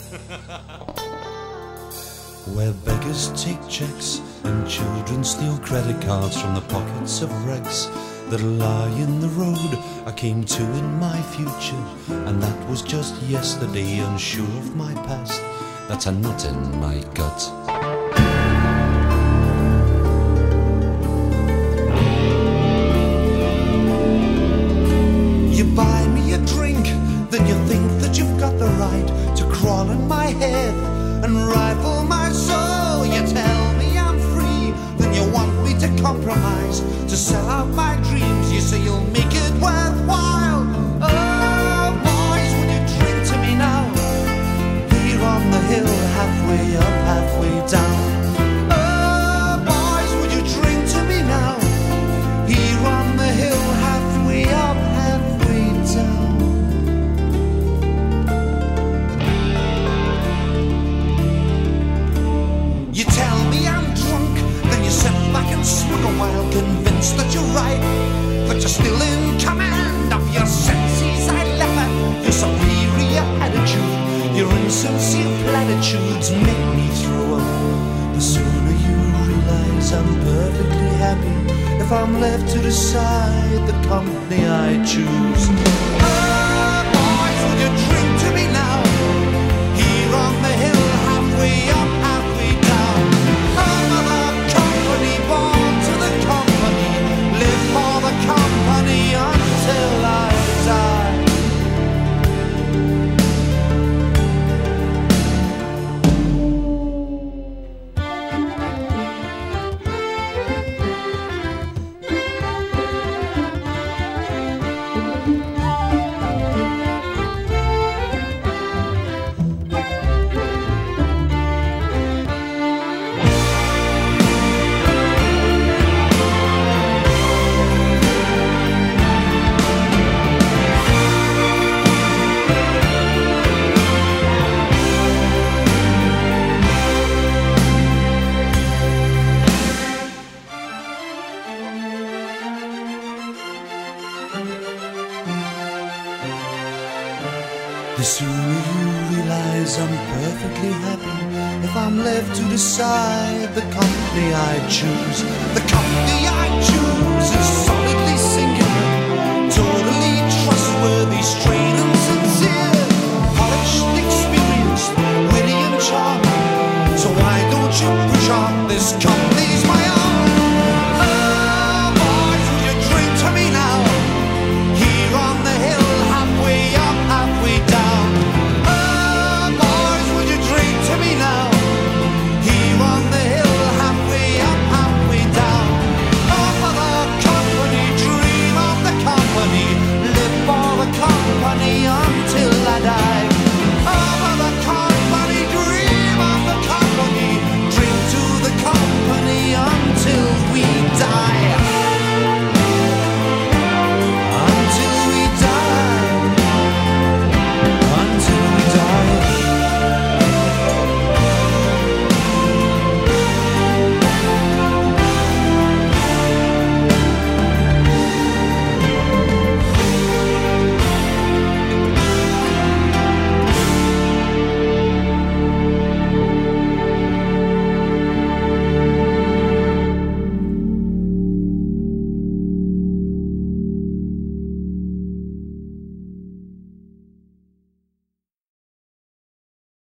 Where beggars take checks and children steal credit cards from the pockets of wrecks that lie in the road, I came to in my future, and that was just yesterday. Unsure of my past, that's a knot in my gut. You buy me a drink, then you think that you've got the right to crawl in my head and rifle my soul. You tell me I'm free, then you want me to compromise, to sell out my dreams. You say you'll make it worthwhile. Oh, boys, would you drink to me now? Here on the hill, halfway up, halfway down. Oh, boys, would you drink to me now? Here on the hill, halfway up, halfway down. You tell me I'm drunk, then you sit back and smoke a while, convinced that you're right, that you're still in command of your senses. I laugh at your superior attitude, your insincere platitudes make me throw up. The sooner you realize I'm perfectly happy if I'm left to decide the company I choose. Oh, boys, would you drink to me now? Here on the hill, halfway up, halfway down. I'm the company, born to the company, live for the company until I die. The sooner you realize I'm perfectly happy if I'm left to decide the company I choose. The company I choose is so